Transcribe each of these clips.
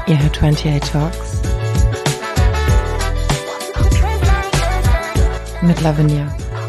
Ihr hört 28 Talks mit Lavinia.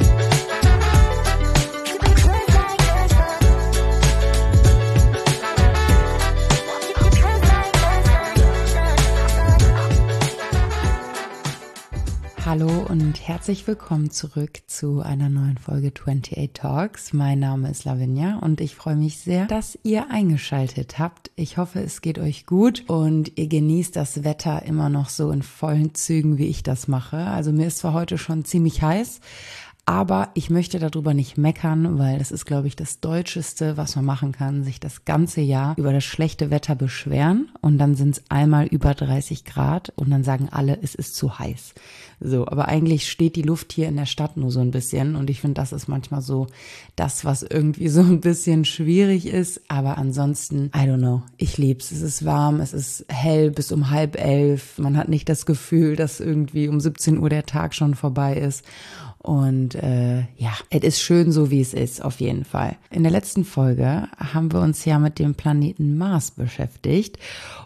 Hallo und herzlich willkommen zurück zu einer neuen Folge 28 Talks. Mein Name ist Lavinia und ich freue mich sehr, dass ihr eingeschaltet habt. Ich hoffe, es geht euch gut und ihr genießt das Wetter immer noch so in vollen Zügen, wie ich das mache. Also mir ist zwar heute schon ziemlich heiß, aber ich möchte darüber nicht meckern, weil das ist, glaube ich, das Deutscheste, was man machen kann, sich das ganze Jahr über das schlechte Wetter beschweren und dann sind es einmal über 30 Grad und dann sagen alle, es ist zu heiß. So, aber eigentlich steht die Luft hier in der Stadt nur so ein bisschen und ich finde, das ist manchmal so das, was irgendwie so ein bisschen schwierig ist, aber ansonsten, I don't know, ich lieb's. Es ist warm, es ist hell bis um 10:30, man hat nicht das Gefühl, dass irgendwie um 17 Uhr der Tag schon vorbei ist. Und ja, es ist schön so, wie es ist, auf jeden Fall. In der letzten Folge haben wir uns ja mit dem Planeten Mars beschäftigt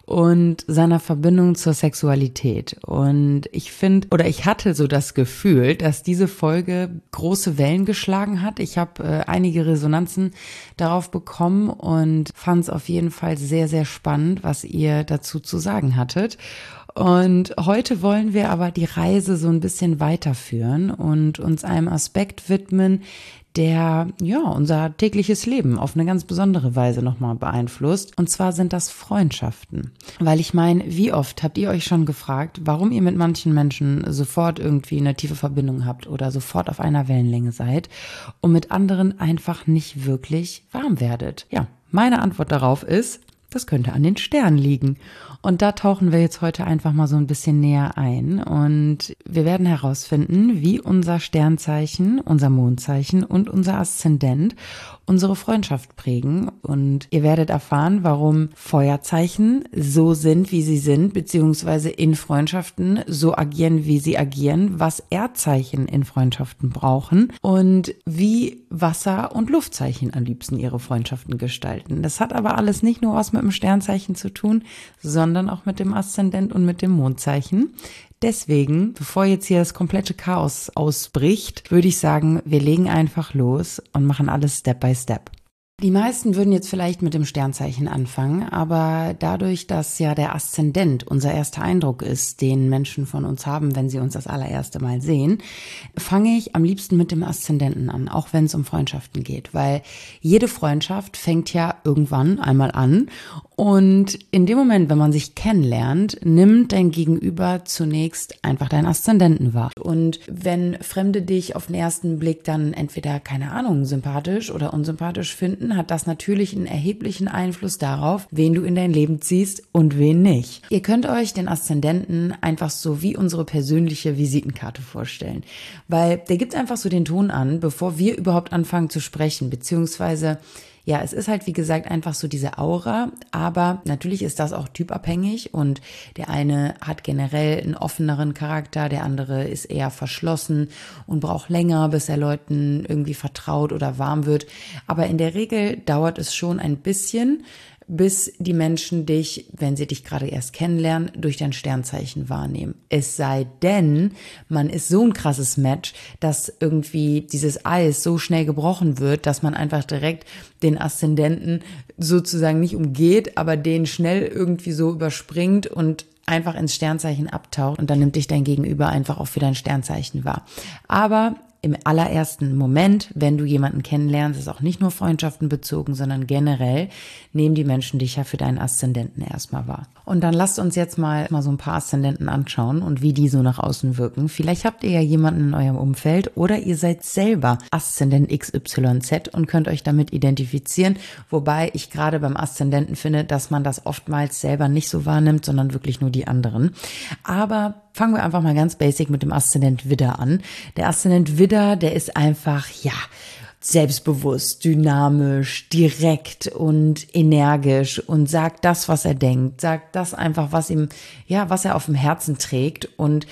und seiner Verbindung zur Sexualität. Und ich hatte so das Gefühl, dass diese Folge große Wellen geschlagen hat. Ich habe einige Resonanzen darauf bekommen und fand es auf jeden Fall sehr, sehr spannend, was ihr dazu zu sagen hattet. Und heute wollen wir aber die Reise so ein bisschen weiterführen und uns einem Aspekt widmen, der ja unser tägliches Leben auf eine ganz besondere Weise nochmal beeinflusst. Und zwar sind das Freundschaften. Weil ich meine, wie oft habt ihr euch schon gefragt, warum ihr mit manchen Menschen sofort irgendwie eine tiefe Verbindung habt oder sofort auf einer Wellenlänge seid und mit anderen einfach nicht wirklich warm werdet? Ja, meine Antwort darauf ist, das könnte an den Sternen liegen. Und da tauchen wir jetzt heute einfach mal so ein bisschen näher ein. Und wir werden herausfinden, wie unser Sternzeichen, unser Mondzeichen und unser Aszendent unsere Freundschaft prägen. Und ihr werdet erfahren, warum Feuerzeichen so sind, wie sie sind, beziehungsweise in Freundschaften so agieren, wie sie agieren, was Erdzeichen in Freundschaften brauchen und wie Wasser- und Luftzeichen am liebsten ihre Freundschaften gestalten. Das hat aber alles nicht nur was mit dem Sternzeichen zu tun, sondern auch mit dem Aszendent und mit dem Mondzeichen. Deswegen, bevor jetzt hier das komplette Chaos ausbricht, würde ich sagen, wir legen einfach los und machen alles Step by Step. Die meisten würden jetzt vielleicht mit dem Sternzeichen anfangen, aber dadurch, dass ja der Aszendent unser erster Eindruck ist, den Menschen von uns haben, wenn sie uns das allererste Mal sehen, fange ich am liebsten mit dem Aszendenten an, auch wenn es um Freundschaften geht, weil jede Freundschaft fängt ja irgendwann einmal an und in dem Moment, wenn man sich kennenlernt, nimmt dein Gegenüber zunächst einfach deinen Aszendenten wahr. Und wenn Fremde dich auf den ersten Blick dann entweder, keine Ahnung, sympathisch oder unsympathisch finden, hat das natürlich einen erheblichen Einfluss darauf, wen du in dein Leben ziehst und wen nicht. Ihr könnt euch den Aszendenten einfach so wie unsere persönliche Visitenkarte vorstellen, weil der gibt einfach so den Ton an, bevor wir überhaupt anfangen zu sprechen, beziehungsweise ja, es ist halt wie gesagt einfach so diese Aura, aber natürlich ist das auch typabhängig und der eine hat generell einen offeneren Charakter, der andere ist eher verschlossen und braucht länger, bis er Leuten irgendwie vertraut oder warm wird. Aber in der Regel dauert es schon ein bisschen, bis die Menschen dich, wenn sie dich gerade erst kennenlernen, durch dein Sternzeichen wahrnehmen. Es sei denn, man ist so ein krasses Match, dass irgendwie dieses Eis so schnell gebrochen wird, dass man einfach direkt den Aszendenten sozusagen nicht umgeht, aber den schnell irgendwie so überspringt und einfach ins Sternzeichen abtaucht und dann nimmt dich dein Gegenüber einfach auch für dein Sternzeichen wahr. Aber im allerersten Moment, wenn du jemanden kennenlernst, ist auch nicht nur Freundschaften bezogen, sondern generell nehmen die Menschen dich ja für deinen Aszendenten erstmal wahr. Und dann lasst uns jetzt mal so ein paar Aszendenten anschauen und wie die so nach außen wirken. Vielleicht habt ihr ja jemanden in eurem Umfeld oder ihr seid selber Aszendent XYZ und könnt euch damit identifizieren, wobei ich gerade beim Aszendenten finde, dass man das oftmals selber nicht so wahrnimmt, sondern wirklich nur die anderen. Aber fangen wir einfach mal ganz basic mit dem Aszendent Widder an. Der Aszendent Widder, der ist einfach, ja, selbstbewusst, dynamisch, direkt und energisch und sagt das, was er denkt, sagt das einfach, was ihm, ja, was er auf dem Herzen trägt und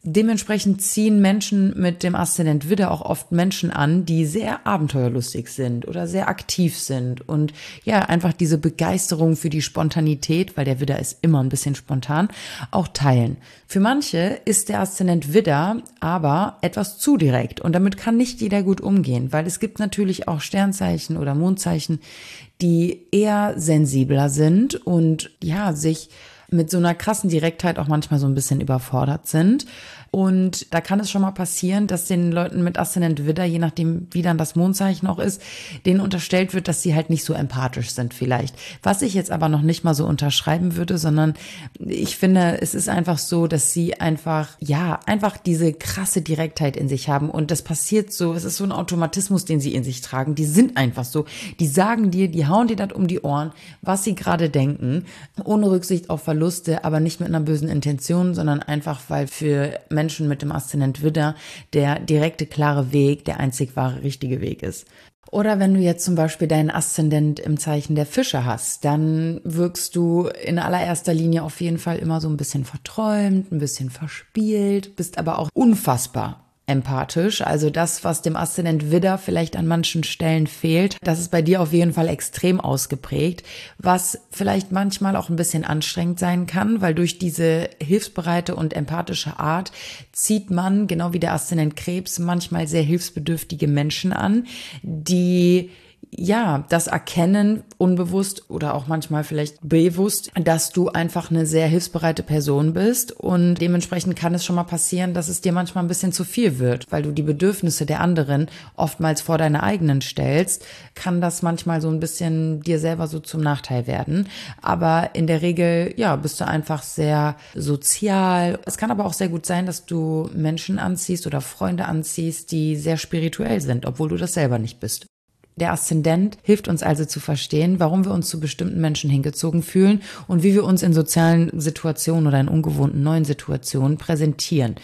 Dementsprechend ziehen Menschen mit dem Aszendent Widder auch oft Menschen an, die sehr abenteuerlustig sind oder sehr aktiv sind und ja, einfach diese Begeisterung für die Spontanität, weil der Widder ist immer ein bisschen spontan, auch teilen. Für manche ist der Aszendent Widder aber etwas zu direkt und damit kann nicht jeder gut umgehen, weil es gibt natürlich auch Sternzeichen oder Mondzeichen, die eher sensibler sind und ja, sich mit so einer krassen Direktheit auch manchmal so ein bisschen überfordert sind. Und da kann es schon mal passieren, dass den Leuten mit Aszendent Widder, je nachdem wie dann das Mondzeichen auch ist, denen unterstellt wird, dass sie halt nicht so empathisch sind vielleicht. Was ich jetzt aber noch nicht mal so unterschreiben würde, sondern ich finde, es ist einfach so, dass sie einfach diese krasse Direktheit in sich haben und das passiert so, es ist so ein Automatismus, den sie in sich tragen. Die sind einfach so, die sagen dir, die hauen dir das um die Ohren, was sie gerade denken, ohne Rücksicht auf Verluste, aber nicht mit einer bösen Intention, sondern einfach, weil für Menschen mit dem Aszendent Widder der direkte, klare Weg der einzig wahre, richtige Weg ist. Oder wenn du jetzt zum Beispiel deinen Aszendent im Zeichen der Fische hast, dann wirkst du in allererster Linie auf jeden Fall immer so ein bisschen verträumt, ein bisschen verspielt, bist aber auch unfassbar empathisch. Also das, was dem Aszendent Widder vielleicht an manchen Stellen fehlt, das ist bei dir auf jeden Fall extrem ausgeprägt, was vielleicht manchmal auch ein bisschen anstrengend sein kann, weil durch diese hilfsbereite und empathische Art zieht man, genau wie der Aszendent Krebs, manchmal sehr hilfsbedürftige Menschen an, die das erkennen, unbewusst oder auch manchmal vielleicht bewusst, dass du einfach eine sehr hilfsbereite Person bist und dementsprechend kann es schon mal passieren, dass es dir manchmal ein bisschen zu viel wird, weil du die Bedürfnisse der anderen oftmals vor deine eigenen stellst, kann das manchmal so ein bisschen dir selber so zum Nachteil werden, aber in der Regel, bist du einfach sehr sozial. Es kann aber auch sehr gut sein, dass du Menschen anziehst oder Freunde anziehst, die sehr spirituell sind, obwohl du das selber nicht bist. Der Aszendent hilft uns also zu verstehen, warum wir uns zu bestimmten Menschen hingezogen fühlen und wie wir uns in sozialen Situationen oder in ungewohnten neuen Situationen präsentieren.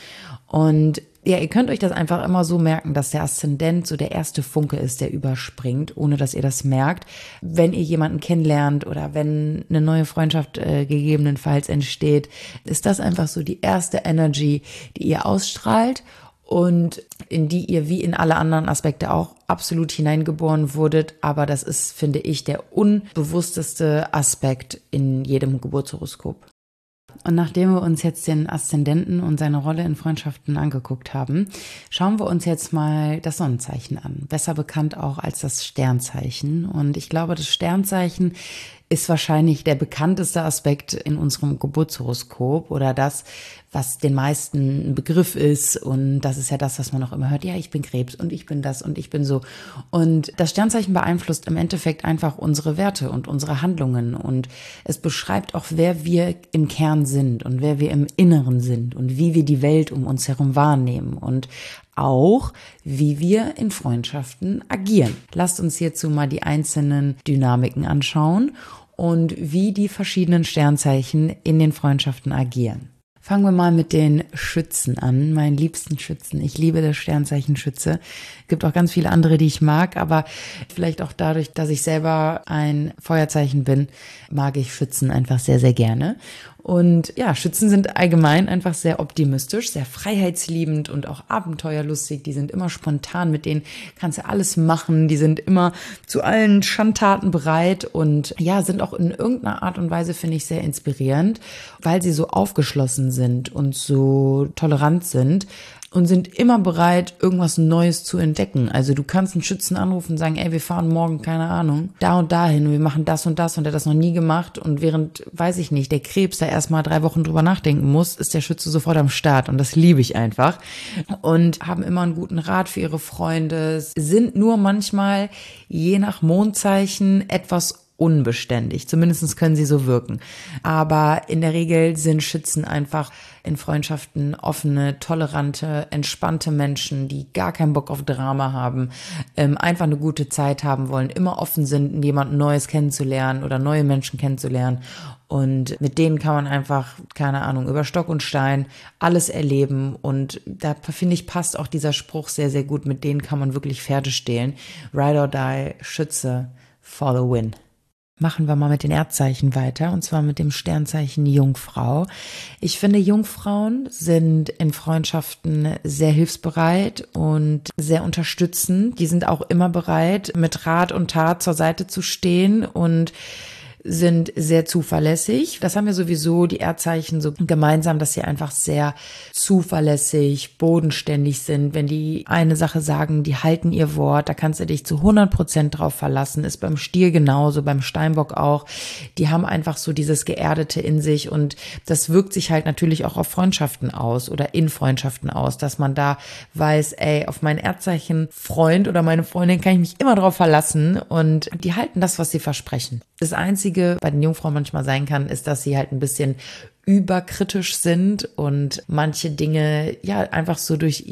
Und ja, ihr könnt euch das einfach immer so merken, dass der Aszendent so der erste Funke ist, der überspringt, ohne dass ihr das merkt. Wenn ihr jemanden kennenlernt oder wenn eine neue Freundschaft gegebenenfalls entsteht, ist das einfach so die erste Energy, die ihr ausstrahlt und in die ihr wie in alle anderen Aspekte auch absolut hineingeboren wurdet. Aber das ist, finde ich, der unbewussteste Aspekt in jedem Geburtshoroskop. Und nachdem wir uns jetzt den Aszendenten und seine Rolle in Freundschaften angeguckt haben, schauen wir uns jetzt mal das Sonnenzeichen an. Besser bekannt auch als das Sternzeichen. Und ich glaube, das Sternzeichen ist wahrscheinlich der bekannteste Aspekt in unserem Geburtshoroskop oder das, was den meisten ein Begriff ist. Und das ist ja das, was man auch immer hört. Ja, ich bin Krebs und ich bin das und ich bin so. Und das Sternzeichen beeinflusst im Endeffekt einfach unsere Werte und unsere Handlungen. Und es beschreibt auch, wer wir im Kern sind und wer wir im Inneren sind und wie wir die Welt um uns herum wahrnehmen und auch, wie wir in Freundschaften agieren. Lasst uns hierzu mal die einzelnen Dynamiken anschauen und wie die verschiedenen Sternzeichen in den Freundschaften agieren. Fangen wir mal mit den Schützen an, meinen liebsten Schützen. Ich liebe das Sternzeichen Schütze. Gibt auch ganz viele andere, die ich mag, aber vielleicht auch dadurch, dass ich selber ein Feuerzeichen bin, mag ich Schützen einfach sehr, sehr gerne. Und ja, Schützen sind allgemein einfach sehr optimistisch, sehr freiheitsliebend und auch abenteuerlustig. Die sind immer spontan, mit denen kannst du alles machen. Die sind immer zu allen Schandtaten bereit und ja, sind auch in irgendeiner Art und Weise, finde ich, sehr inspirierend, weil sie so aufgeschlossen sind und so tolerant sind. Und sind immer bereit, irgendwas Neues zu entdecken. Also du kannst einen Schützen anrufen und sagen, ey, wir fahren morgen, keine Ahnung, da und dahin und wir machen das und das und der hat das noch nie gemacht und während, weiß ich nicht, der Krebs da erstmal 3 Wochen drüber nachdenken muss, ist der Schütze sofort am Start und das liebe ich einfach und haben immer einen guten Rat für ihre Freunde, sind nur manchmal, je nach Mondzeichen, etwas unbeständig. Zumindest können sie so wirken. Aber in der Regel sind Schützen einfach in Freundschaften offene, tolerante, entspannte Menschen, die gar keinen Bock auf Drama haben, einfach eine gute Zeit haben wollen, immer offen sind, jemand Neues kennenzulernen oder neue Menschen kennenzulernen. Und mit denen kann man einfach, keine Ahnung, über Stock und Stein alles erleben. Und da, finde ich, passt auch dieser Spruch sehr, sehr gut. Mit denen kann man wirklich Pferde stehlen. Ride or die, Schütze for the win. machen wir mal mit den Erdzeichen weiter, und zwar mit dem Sternzeichen Jungfrau. Ich finde, Jungfrauen sind in Freundschaften sehr hilfsbereit und sehr unterstützend. Die sind auch immer bereit, mit Rat und Tat zur Seite zu stehen und sind sehr zuverlässig. Das haben wir sowieso, die Erdzeichen, so gemeinsam, dass sie einfach sehr zuverlässig, bodenständig sind. Wenn die eine Sache sagen, die halten ihr Wort, da kannst du dich zu 100% drauf verlassen. Ist beim Stier genauso, beim Steinbock auch. Die haben einfach so dieses Geerdete in sich, und das wirkt sich halt natürlich auch auf Freundschaften aus oder in Freundschaften aus, dass man da weiß, ey, auf meinen Erdzeichen-Freund oder meine Freundin kann ich mich immer drauf verlassen, und die halten das, was sie versprechen. Das Einzige bei den Jungfrauen manchmal sein kann, ist, dass sie halt ein bisschen überkritisch sind und manche Dinge ja einfach so durch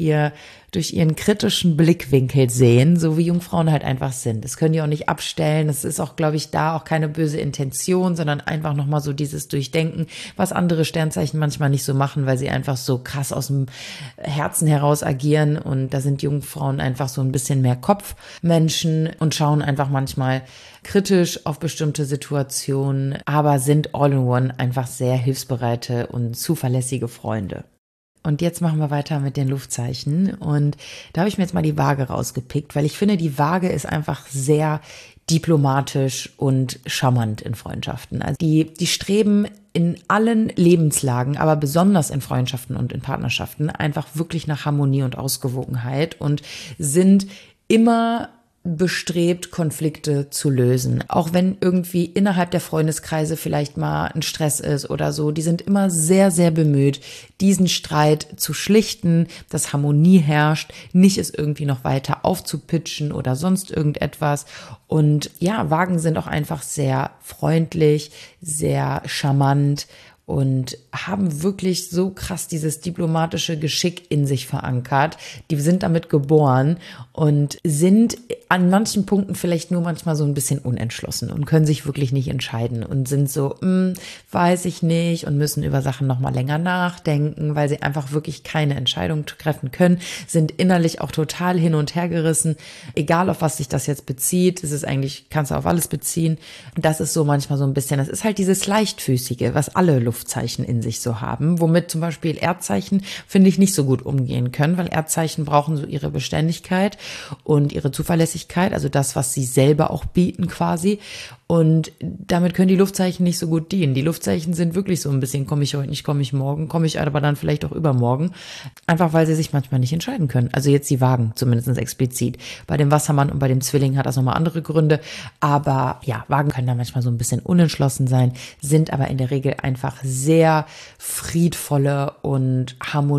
ihren kritischen Blickwinkel sehen, so wie Jungfrauen halt einfach sind. Das können die auch nicht abstellen. Das ist auch, glaube ich, da auch keine böse Intention, sondern einfach nochmal so dieses Durchdenken, was andere Sternzeichen manchmal nicht so machen, weil sie einfach so krass aus dem Herzen heraus agieren, und da sind Jungfrauen einfach so ein bisschen mehr Kopfmenschen und schauen einfach manchmal kritisch auf bestimmte Situationen, aber sind all in one einfach sehr hilfsbereite und zuverlässige Freunde. Und jetzt machen wir weiter mit den Luftzeichen, und da habe ich mir jetzt mal die Waage rausgepickt, weil ich finde, die Waage ist einfach sehr diplomatisch und charmant in Freundschaften. Also die streben in allen Lebenslagen, aber besonders in Freundschaften und in Partnerschaften einfach wirklich nach Harmonie und Ausgewogenheit und sind immer bestrebt, Konflikte zu lösen. Auch wenn irgendwie innerhalb der Freundeskreise vielleicht mal ein Stress ist oder so, die sind immer sehr, sehr bemüht, diesen Streit zu schlichten, dass Harmonie herrscht, nicht es irgendwie noch weiter aufzupitchen oder sonst irgendetwas. Und ja, Waagen sind auch einfach sehr freundlich, sehr charmant und haben wirklich so krass dieses diplomatische Geschick in sich verankert. Die sind damit geboren und sind an manchen Punkten vielleicht nur manchmal so ein bisschen unentschlossen und können sich wirklich nicht entscheiden und sind so, weiß ich nicht, und müssen über Sachen nochmal länger nachdenken, weil sie einfach wirklich keine Entscheidung treffen können, sind innerlich auch total hin und her gerissen, egal auf was sich das jetzt bezieht. Es ist eigentlich, kannst du auf alles beziehen. Das ist so manchmal so ein bisschen, das ist halt dieses Leichtfüßige, was alle Luftzeichen in sich so haben, womit zum Beispiel Erdzeichen, finde ich, nicht so gut umgehen können, weil Erdzeichen brauchen so ihre Beständigkeit und ihre Zuverlässigkeit, also das, was sie selber auch bieten quasi. Und damit können die Luftzeichen nicht so gut dienen. Die Luftzeichen sind wirklich so ein bisschen, komme ich heute nicht, komme ich morgen, komme ich aber dann vielleicht auch übermorgen. Einfach, weil sie sich manchmal nicht entscheiden können. Also jetzt die Waagen, zumindest explizit. Bei dem Wassermann und bei dem Zwilling hat das nochmal andere Gründe. Aber ja, Waagen können da manchmal so ein bisschen unentschlossen sein, sind aber in der Regel einfach sehr friedvolle und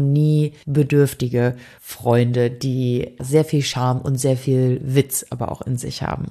harmoniebedürftige Freunde, die sehr viel Charme und sehr viel Witz aber auch in sich haben.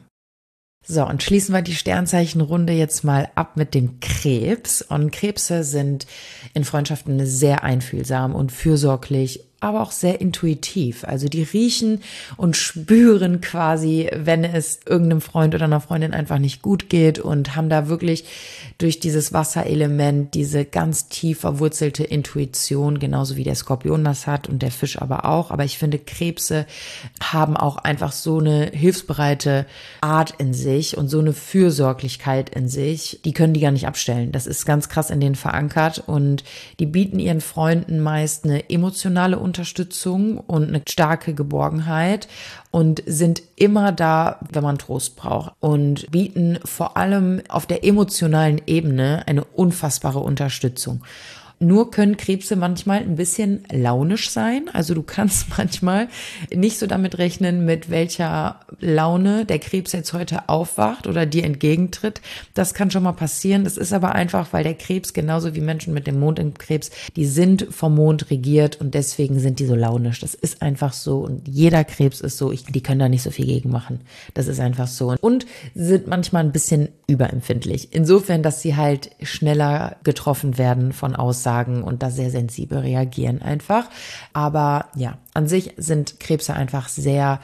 So, und schließen wir die Sternzeichenrunde jetzt mal ab mit dem Krebs. Und Krebse sind in Freundschaften sehr einfühlsam und fürsorglich, aber auch sehr intuitiv. Also die riechen und spüren quasi, wenn es irgendeinem Freund oder einer Freundin einfach nicht gut geht, und haben da wirklich durch dieses Wasserelement diese ganz tief verwurzelte Intuition, genauso wie der Skorpion das hat und der Fisch aber auch. Aber ich finde, Krebse haben auch einfach so eine hilfsbereite Art in sich und so eine Fürsorglichkeit in sich, die können die gar nicht abstellen. Das ist ganz krass in denen verankert, und die bieten ihren Freunden meist eine emotionale Unterstützung und eine starke Geborgenheit und sind immer da, wenn man Trost braucht, und bieten vor allem auf der emotionalen Ebene eine unfassbare Unterstützung. Nur können Krebse manchmal ein bisschen launisch sein. Also du kannst manchmal nicht so damit rechnen, mit welcher Laune der Krebs jetzt heute aufwacht oder dir entgegentritt. Das kann schon mal passieren. Das ist aber einfach, weil der Krebs, genauso wie Menschen mit dem Mond im Krebs, die sind vom Mond regiert, und deswegen sind die so launisch. Das ist einfach so, und jeder Krebs ist so. Die können da nicht so viel gegen machen. Das ist einfach so. Und sind manchmal ein bisschen überempfindlich. Insofern, dass sie halt schneller getroffen werden von Aussagen und da sehr sensibel reagieren einfach. Aber ja, an sich sind Krebse einfach sehr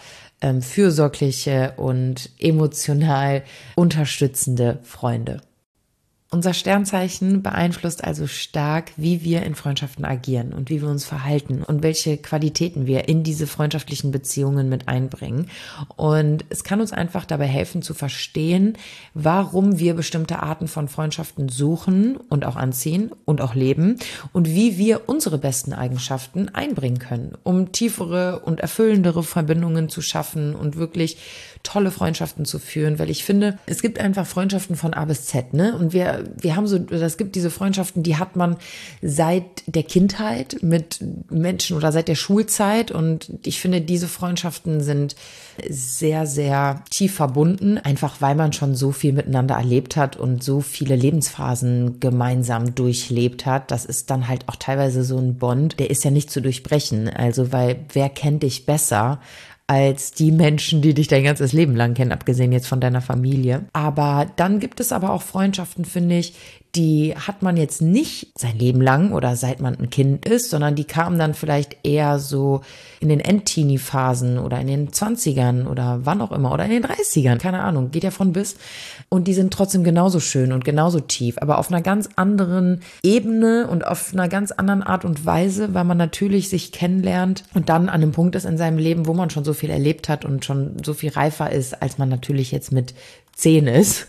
fürsorgliche und emotional unterstützende Freunde. Unser Sternzeichen beeinflusst also stark, wie wir in Freundschaften agieren und wie wir uns verhalten und welche Qualitäten wir in diese freundschaftlichen Beziehungen mit einbringen. Und es kann uns einfach dabei helfen zu verstehen, warum wir bestimmte Arten von Freundschaften suchen und auch anziehen und auch leben und wie wir unsere besten Eigenschaften einbringen können, um tiefere und erfüllendere Verbindungen zu schaffen und wirklich tolle Freundschaften zu führen, weil ich finde, es gibt einfach Freundschaften von A bis Z, ne? Und wir haben es gibt diese Freundschaften, die hat man seit der Kindheit mit Menschen oder seit der Schulzeit, und ich finde, diese Freundschaften sind sehr, sehr tief verbunden, einfach weil man schon so viel miteinander erlebt hat und so viele Lebensphasen gemeinsam durchlebt hat. Das ist dann halt auch teilweise so ein Bond, der ist ja nicht zu durchbrechen, also weil wer kennt dich besser als die Menschen, die dich dein ganzes Leben lang kennen, abgesehen jetzt von deiner Familie. Aber dann gibt es aber auch Freundschaften, finde ich, die hat man jetzt nicht sein Leben lang oder seit man ein Kind ist, sondern die kamen dann vielleicht eher so in den Endteenie-Phasen oder in den 20ern oder wann auch immer oder in den 30ern, keine Ahnung, geht ja von bis. Und die sind trotzdem genauso schön und genauso tief, aber auf einer ganz anderen Ebene und auf einer ganz anderen Art und Weise, weil man natürlich sich kennenlernt und dann an einem Punkt ist in seinem Leben, wo man schon so viel erlebt hat und schon so viel reifer ist, als man natürlich jetzt mit 10 ist.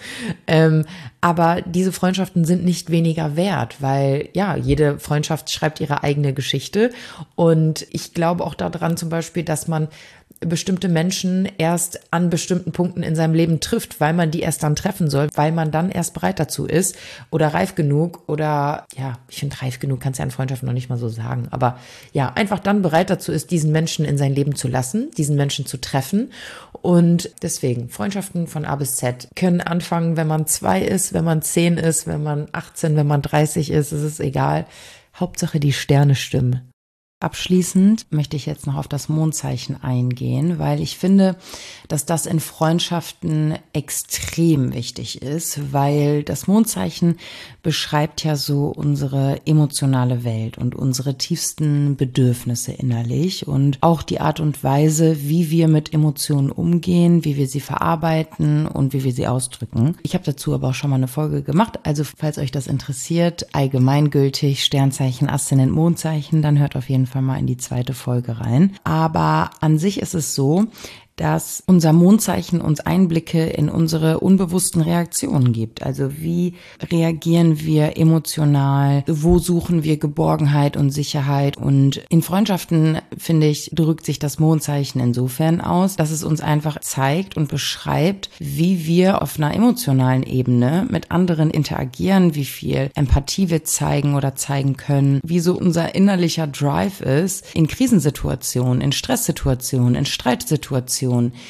Aber diese Freundschaften sind nicht weniger wert, weil ja, jede Freundschaft schreibt ihre eigene Geschichte. Und ich glaube auch daran zum Beispiel, dass man bestimmte Menschen erst an bestimmten Punkten in seinem Leben trifft, weil man die erst dann treffen soll, weil man dann erst bereit dazu ist oder reif genug oder ja, ich finde reif genug kannst du ja in Freundschaften noch nicht mal so sagen, aber ja, einfach dann bereit dazu ist, diesen Menschen in sein Leben zu lassen, diesen Menschen zu treffen. Und deswegen, Freundschaften von A bis Z können anfangen, wenn man 2 ist, wenn man 10 ist, wenn man 18, wenn man 30 ist, es ist egal. Hauptsache die Sterne stimmen. Abschließend möchte ich jetzt noch auf das Mondzeichen eingehen, weil ich finde, dass das in Freundschaften extrem wichtig ist, weil das Mondzeichen beschreibt ja so unsere emotionale Welt und unsere tiefsten Bedürfnisse innerlich und auch die Art und Weise, wie wir mit Emotionen umgehen, wie wir sie verarbeiten und wie wir sie ausdrücken. Ich habe dazu aber auch schon mal eine Folge gemacht, also falls euch das interessiert, allgemeingültig Sternzeichen, Aszendent, Mondzeichen, dann hört auf jeden Fall mal in die 2. Folge rein. Aber an sich ist es so, dass unser Mondzeichen uns Einblicke in unsere unbewussten Reaktionen gibt. Also wie reagieren wir emotional? Wo suchen wir Geborgenheit und Sicherheit? Und in Freundschaften, finde ich, drückt sich das Mondzeichen insofern aus, dass es uns einfach zeigt und beschreibt, wie wir auf einer emotionalen Ebene mit anderen interagieren, wie viel Empathie wir zeigen oder zeigen können, wie so unser innerlicher Drive ist in Krisensituationen, in Stresssituationen, in Streitsituationen,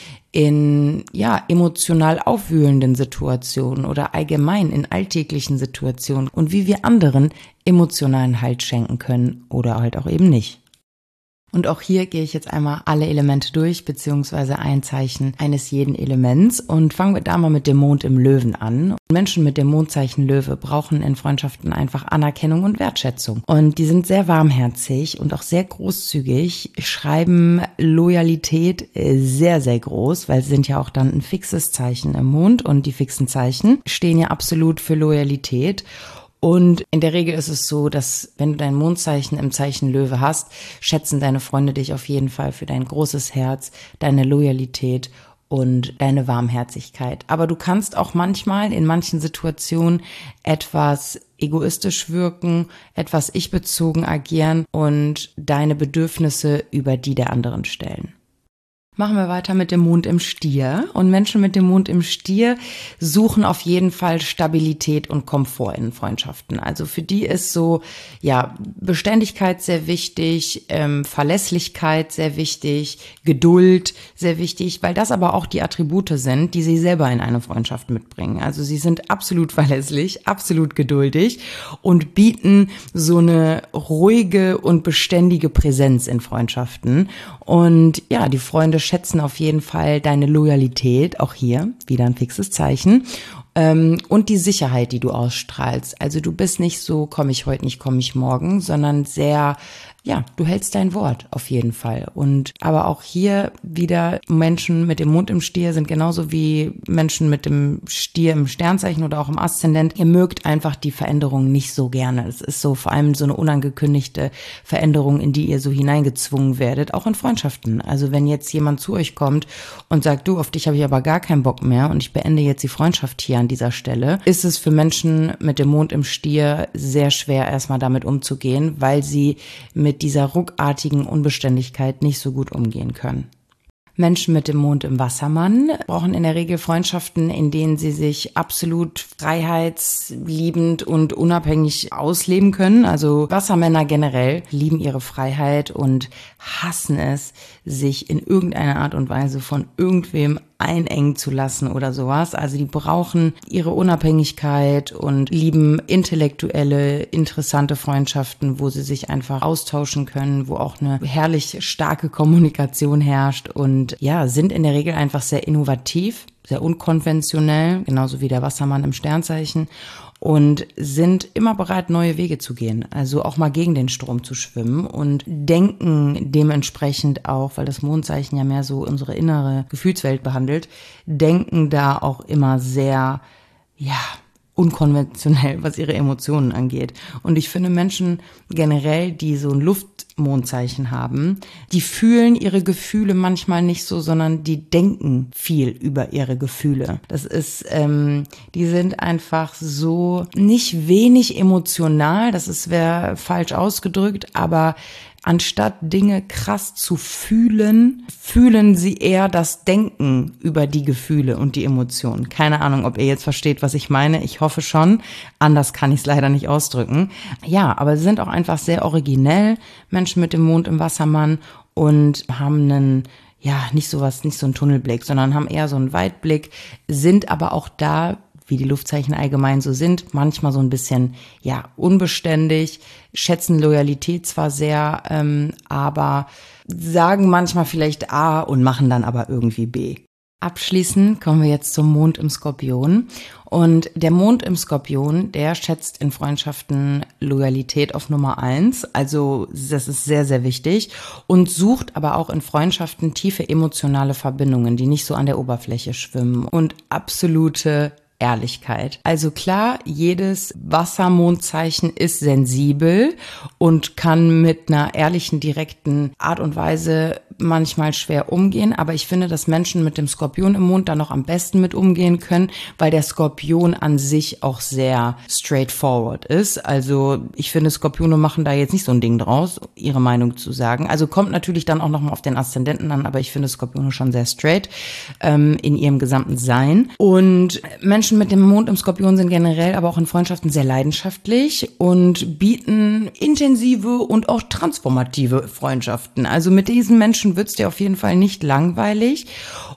in emotional aufwühlenden Situationen oder allgemein in alltäglichen Situationen und wie wir anderen emotionalen Halt schenken können oder halt auch eben nicht. Und auch hier gehe ich jetzt einmal alle Elemente durch, beziehungsweise ein Zeichen eines jeden Elements. Und fangen wir da mal mit dem Mond im Löwen an. Menschen mit dem Mondzeichen Löwe brauchen in Freundschaften einfach Anerkennung und Wertschätzung. Und die sind sehr warmherzig und auch sehr großzügig, schreiben Loyalität sehr, sehr groß, weil sie sind ja auch dann ein fixes Zeichen im Mond und die fixen Zeichen stehen ja absolut für Loyalität. Und in der Regel ist es so, dass wenn du dein Mondzeichen im Zeichen Löwe hast, schätzen deine Freunde dich auf jeden Fall für dein großes Herz, deine Loyalität und deine Warmherzigkeit. Aber du kannst auch manchmal in manchen Situationen etwas egoistisch wirken, etwas ich-bezogen agieren und deine Bedürfnisse über die der anderen stellen. Machen wir weiter mit dem Mond im Stier. Und Menschen mit dem Mond im Stier suchen auf jeden Fall Stabilität und Komfort in Freundschaften. Also für die ist so, Beständigkeit sehr wichtig, Verlässlichkeit sehr wichtig, Geduld sehr wichtig, weil das aber auch die Attribute sind, die sie selber in eine Freundschaft mitbringen. Also sie sind absolut verlässlich, absolut geduldig und bieten so eine ruhige und beständige Präsenz in Freundschaften. Und ja, die Freunde schätzen auf jeden Fall deine Loyalität, auch hier wieder ein fixes Zeichen, und die Sicherheit, die du ausstrahlst. Also du bist nicht so, komme ich heute nicht, komme ich morgen, sondern sehr du hältst dein Wort auf jeden Fall. Und aber auch hier wieder, Menschen mit dem Mond im Stier sind genauso wie Menschen mit dem Stier im Sternzeichen oder auch im Aszendent. Ihr mögt einfach die Veränderung nicht so gerne. Es ist so vor allem so eine unangekündigte Veränderung, in die ihr so hineingezwungen werdet, auch in Freundschaften. Also wenn jetzt jemand zu euch kommt und sagt, du, auf dich habe ich aber gar keinen Bock mehr und ich beende jetzt die Freundschaft hier an dieser Stelle, ist es für Menschen mit dem Mond im Stier sehr schwer, erstmal damit umzugehen, weil sie mit dieser ruckartigen Unbeständigkeit nicht so gut umgehen können. Menschen mit dem Mond im Wassermann brauchen in der Regel Freundschaften, in denen sie sich absolut freiheitsliebend und unabhängig ausleben können. Also Wassermänner generell lieben ihre Freiheit und hassen es, sich in irgendeiner Art und Weise von irgendwem einengen zu lassen oder sowas. Also die brauchen ihre Unabhängigkeit und lieben intellektuelle, interessante Freundschaften, wo sie sich einfach austauschen können, wo auch eine herrlich starke Kommunikation herrscht und sind in der Regel einfach sehr innovativ, sehr unkonventionell, genauso wie der Wassermann im Sternzeichen, und sind immer bereit, neue Wege zu gehen, also auch mal gegen den Strom zu schwimmen und denken dementsprechend auch, weil das Mondzeichen ja mehr so unsere innere Gefühlswelt behandelt, denken da auch immer sehr, unkonventionell, was ihre Emotionen angeht. Und ich finde Menschen generell, die so ein Luftmondzeichen haben, die fühlen ihre Gefühle manchmal nicht so, sondern die denken viel über ihre Gefühle. Das ist, die sind einfach so nicht wenig emotional, wäre falsch ausgedrückt, aber anstatt Dinge krass zu fühlen, fühlen sie eher das Denken über die Gefühle und die Emotionen. Keine Ahnung, ob ihr jetzt versteht, was ich meine. Ich hoffe schon. Anders kann ich es leider nicht ausdrücken. Ja, aber sie sind auch einfach sehr originell, Menschen mit dem Mond im Wassermann, und haben einen, nicht so einen Tunnelblick, sondern haben eher so einen Weitblick, sind aber auch da, wie die Luftzeichen allgemein so sind, manchmal so ein bisschen, unbeständig, schätzen Loyalität zwar sehr, aber sagen manchmal vielleicht A und machen dann aber irgendwie B. Abschließend kommen wir jetzt zum Mond im Skorpion. Und der Mond im Skorpion, der schätzt in Freundschaften Loyalität auf Nummer 1. Also das ist sehr, sehr wichtig. Und sucht aber auch in Freundschaften tiefe emotionale Verbindungen, die nicht so an der Oberfläche schwimmen. Und absolute Ehrlichkeit. Also klar, jedes Wassermondzeichen ist sensibel und kann mit einer ehrlichen, direkten Art und Weise manchmal schwer umgehen, aber ich finde, dass Menschen mit dem Skorpion im Mond da noch am besten mit umgehen können, weil der Skorpion an sich auch sehr straightforward ist. Also ich finde, Skorpione machen da jetzt nicht so ein Ding draus, ihre Meinung zu sagen. Also kommt natürlich dann auch nochmal auf den Aszendenten an, aber ich finde Skorpione schon sehr straight in ihrem gesamten Sein. Und Menschen mit dem Mond im Skorpion sind generell aber auch in Freundschaften sehr leidenschaftlich und bieten intensive und auch transformative Freundschaften. Also mit diesen Menschen wird's dir auf jeden Fall nicht langweilig.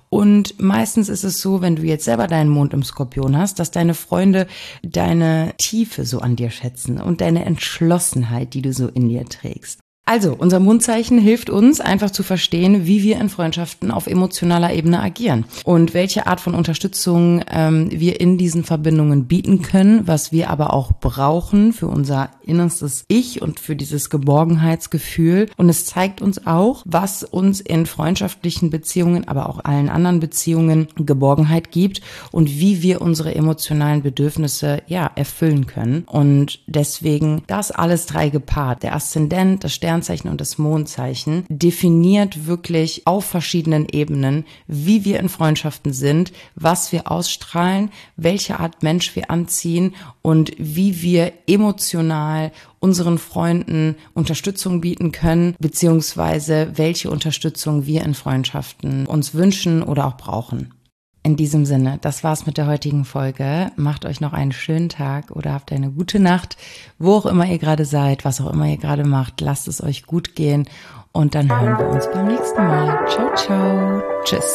Und meistens ist es so, wenn du jetzt selber deinen Mond im Skorpion hast, dass deine Freunde deine Tiefe so an dir schätzen und deine Entschlossenheit, die du so in dir trägst. Also, unser Mondzeichen hilft uns einfach zu verstehen, wie wir in Freundschaften auf emotionaler Ebene agieren und welche Art von Unterstützung wir in diesen Verbindungen bieten können, was wir aber auch brauchen für unser innerstes Ich und für dieses Geborgenheitsgefühl. Und es zeigt uns auch, was uns in freundschaftlichen Beziehungen, aber auch allen anderen Beziehungen Geborgenheit gibt und wie wir unsere emotionalen Bedürfnisse erfüllen können. Und deswegen das alles drei gepaart, der Aszendent, das Sternzeichen und das Mondzeichen, definiert wirklich auf verschiedenen Ebenen, wie wir in Freundschaften sind, was wir ausstrahlen, welche Art Mensch wir anziehen und wie wir emotional unseren Freunden Unterstützung bieten können, beziehungsweise welche Unterstützung wir in Freundschaften uns wünschen oder auch brauchen. In diesem Sinne, das war's mit der heutigen Folge. Macht euch noch einen schönen Tag oder habt eine gute Nacht, wo auch immer ihr gerade seid, was auch immer ihr gerade macht. Lasst es euch gut gehen und dann hören wir uns beim nächsten Mal. Ciao, ciao. Tschüss.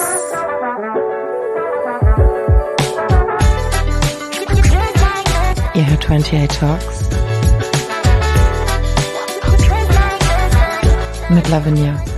Ihr hört 28 Talks mit Lavinia.